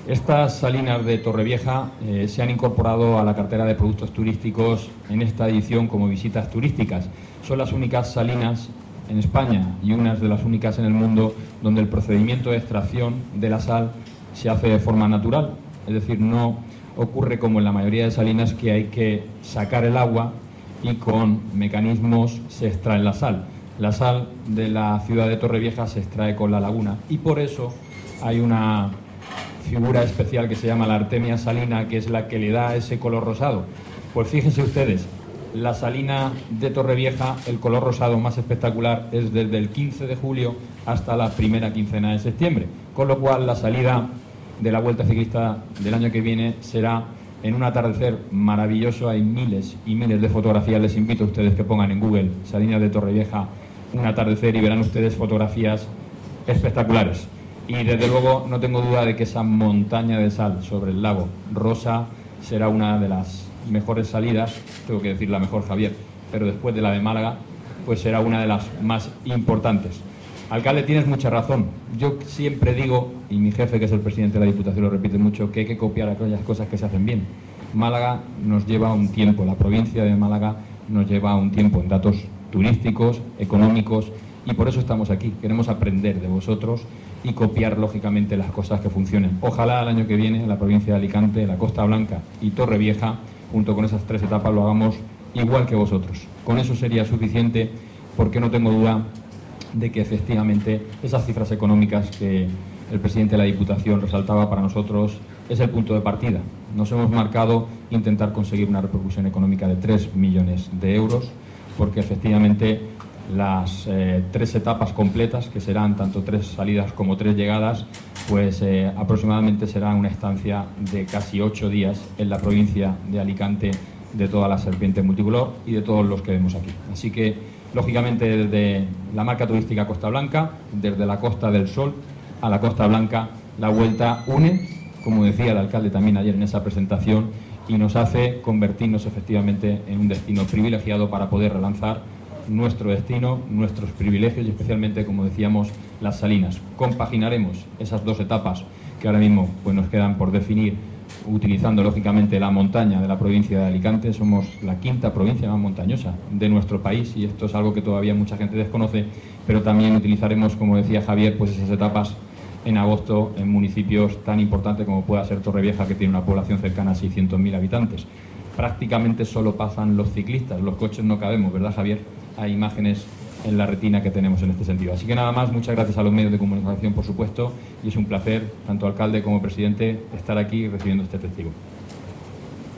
Estas salinas de Torrevieja se han incorporado a la cartera de productos turísticos en esta edición como visitas turísticas. Son las únicas salinas en España y unas de las únicas en el mundo donde el procedimiento de extracción de la sal se hace de forma natural. Es decir, no ocurre como en la mayoría de salinas que hay que sacar el agua y con mecanismos se extrae la sal. La sal de la ciudad de Torrevieja se extrae con la laguna y por eso hay una figura especial que se llama la artemia salina, que es la que le da ese color rosado. Pues fíjense ustedes, la salina de Torrevieja, el color rosado más espectacular es desde el 15 de julio hasta la primera quincena de septiembre, con lo cual la salida de la Vuelta Ciclista del año que viene será en un atardecer maravilloso. Hay miles y miles de fotografías. Les invito a ustedes que pongan en Google Salinas de Torrevieja un atardecer y verán ustedes fotografías espectaculares. Y desde luego no tengo duda de que esa montaña de sal sobre el lago Rosa será una de las mejores salidas, tengo que decir la mejor, Javier, pero después de la de Málaga, pues será una de las más importantes. Alcalde, tienes mucha razón. Yo siempre digo, y mi jefe, que es el presidente de la Diputación, lo repite mucho, que hay que copiar aquellas cosas que se hacen bien. Málaga nos lleva un tiempo, la provincia de Málaga nos lleva un tiempo en datos turísticos, económicos, y por eso estamos aquí. Queremos aprender de vosotros y copiar, lógicamente, las cosas que funcionen. Ojalá el año que viene la provincia de Alicante, la Costa Blanca y Torrevieja, junto con esas tres etapas, lo hagamos igual que vosotros. Con eso sería suficiente, porque no tengo duda de que efectivamente esas cifras económicas que el presidente de la Diputación resaltaba para nosotros es el punto de partida. Nos hemos marcado intentar conseguir una repercusión económica de 3 millones de euros, porque efectivamente las tres etapas completas, que serán tanto 3 salidas como 3 llegadas, pues aproximadamente será una estancia de casi 8 días en la provincia de Alicante de toda la serpiente multicolor y de todos los que vemos aquí. Así que, lógicamente, desde la marca turística Costa Blanca, desde la Costa del Sol a la Costa Blanca, la Vuelta une, como decía el alcalde también ayer en esa presentación, y nos hace convertirnos efectivamente en un destino privilegiado para poder relanzar nuestro destino, nuestros privilegios y especialmente, como decíamos, las salinas. Compaginaremos esas 2 etapas que ahora mismo pues, nos quedan por definir, utilizando lógicamente la montaña de la provincia de Alicante. Somos la 5ª provincia más montañosa de nuestro país y esto es algo que todavía mucha gente desconoce, pero también utilizaremos, como decía Javier, pues esas etapas en agosto en municipios tan importantes como pueda ser Torrevieja, que tiene una población cercana a 600.000 habitantes. Prácticamente solo pasan los ciclistas, los coches no cabemos, ¿verdad, Javier? Hay imágenes en la retina que tenemos en este sentido. Así que nada más, muchas gracias a los medios de comunicación, por supuesto, y es un placer, tanto alcalde como presidente, estar aquí recibiendo este testigo.